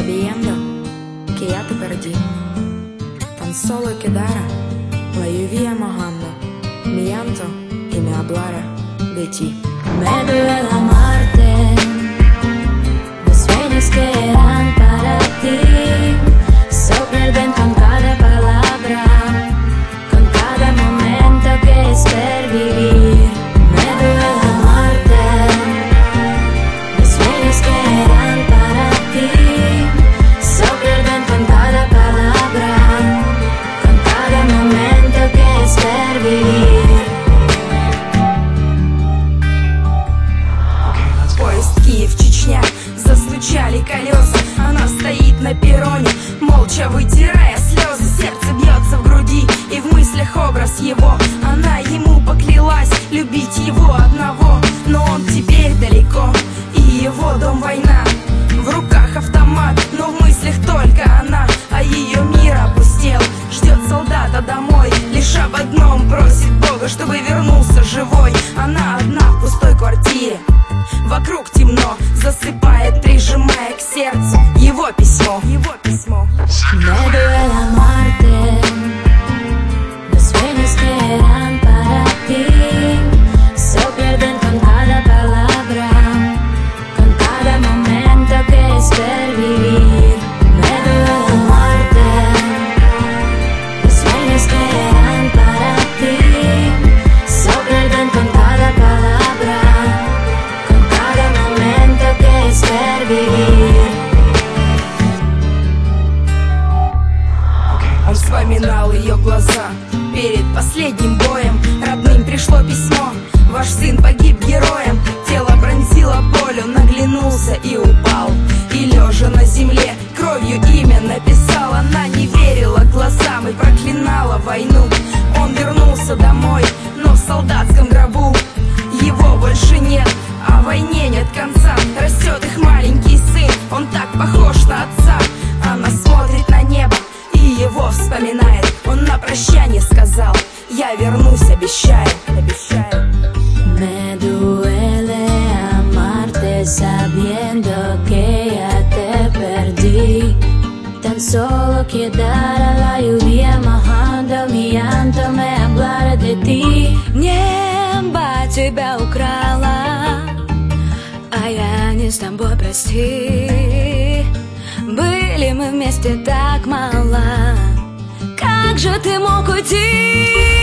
sabiendo que ya te perdí. Tan solo quedara la lluvia mojando mi llanto y me hablara de ti. Me duele amarte, los sueños que eran para ti sopla el viento en cada palabra, con cada momento que es ver vivir. Me duele amarte, los sueños que eran para ti sopla el viento en cada palabra, con cada momento que es ver vivir. Поезд Киев-Чечня, застучали колеса. Она стоит на перроне, молча вытирая слезы. Сердце бьется в груди, и в мыслях образ его. Она ему поклялась любить его одного, но он теперь далеко, и его дом война. В руках автомат, но в мыслях только она, а ее мир опустел. Ждет солдата домой, лишь об одном просит Бога, чтобы вернулся живой. Она одна в пустой квартире, вокруг темно, засыпает, прижимая к сердцу его письмо. Me duele amarte, los sueños que eran para ti se pierden con cada palabra, con cada momento que es ver vivir. Me duele amarte, los sueños que eran para ti se pierden con cada palabra, con cada momento que es ver vivir. Он вспоминал ее глаза перед последним боем. Родным пришло письмо: ваш сын погиб героем. Тело пронзило болью, наглянулся и упал. И лежа на земле, кровью имя написал. Она не верила глазам и проклинала войну. Он вернулся домой, но в солдатском гробу его больше нет, а войне нет конца. Растет их маленький сын, он так похож на отца. Она смотрит на небо и его вспоминает. Он на прощание сказал: я вернусь, обещаю. Me duele amarte sabiendo que ya te perdí. Tan solo quedara la lluvia mojando mi llanto, me hablara de ti. Небо тебя украла, а я не с тобой, прости. Были мы вместе так мало, как же ты мог уйти?